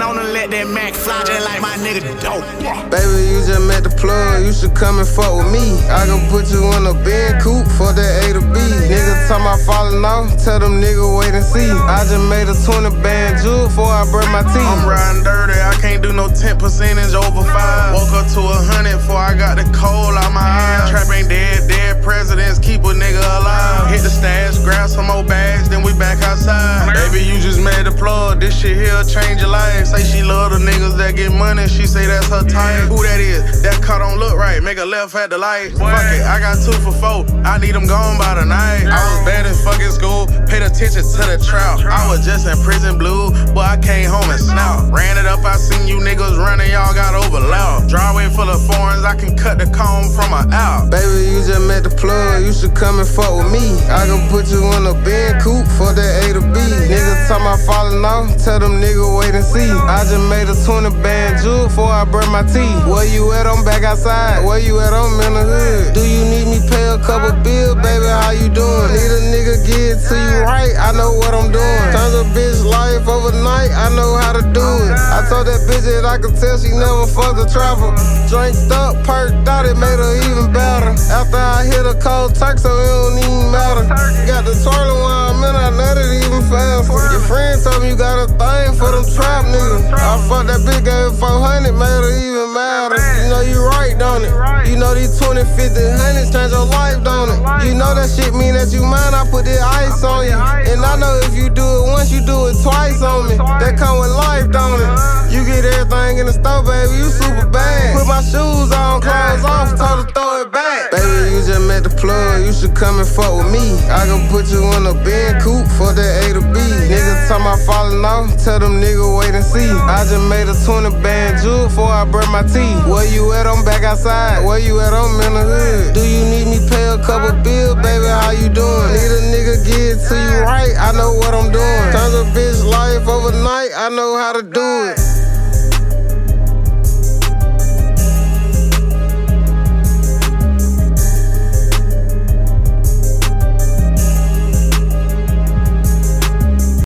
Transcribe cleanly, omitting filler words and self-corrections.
on and let that Mac fly just like my nigga dope. Baby, you just met the plug, you should come and fuck with me. I can put you in a Ben coupe for that A to B. Niggas talking about falling off, tell them niggas wait and see. I just made a 20 band jewel before I burn my teeth. I'm riding dirty, I can't do no 10% over 5. Woke up to 100 before I got the cold out my eyes. Trap ain't dead, dead presidents keep a nigga alive. Hit the stash, grab some more bags, then we back outside. Baby, you just made the plug, this shit here change your life. Say she love the niggas that get money, she say that's her type. Who that is? That car don't look right, make a left at the light. Fuck it, I got 2 for 4, I need them gone by the night. I was bad in fucking school, paid attention to the trap. I was just in prison blue, but I came home and snout. Ran it up, I seen you niggas running, y'all got overlapped. Driveway full of foreigns, I can cut the comb from her out. Baby, you just met the plug, you should come and fuck with me. I can put you in a Ben coupe for that A to B. Niggas talking about falling off, tell them niggas wait and see. I just made a 20 band jewel before I burn my teeth. Where you at? I'm back outside. Where you at? I'm in the hood. Do you need me pay a couple bills, baby? How you doing? Need a nigga get to you right, I know what I'm doing. Turns a bitch life overnight, I know how to do it. I told that bitch that I could tell she never fucked a trapper. Drinked up, perked out, it made her even better. After I hit a cold turk, so it don't even matter. Got the twirling while I'm in, I let it even faster. Your friend told me you got a thing for them trap niggas. I fucked that bitch, gave her 400, made her even madder. You know you right, don't it? You know these 20, 50, 100s change your life, don't it? You know that shit mean that you mine, I put that ice on you. And I know if you do it once, you do it twice on me. That come with life, don't it? You get everything in the store, baby, you super bad. Put my shoes on, clothes off, told her throw it back. Baby, you just met the plug, you should come and fuck with me. I can put you in a Ben coupe for that A to B. Niggas talking about falling off, tell them niggas wait and see. I just made a 20 band jewel before I burn my teeth. Where you at? I'm back outside. Where you at? I'm in the hood. Do you need me pay a couple bills, baby? How you doing? Need a nigga get to you right, I know what I'm doing. Turns a bitch life overnight, I know how to do it.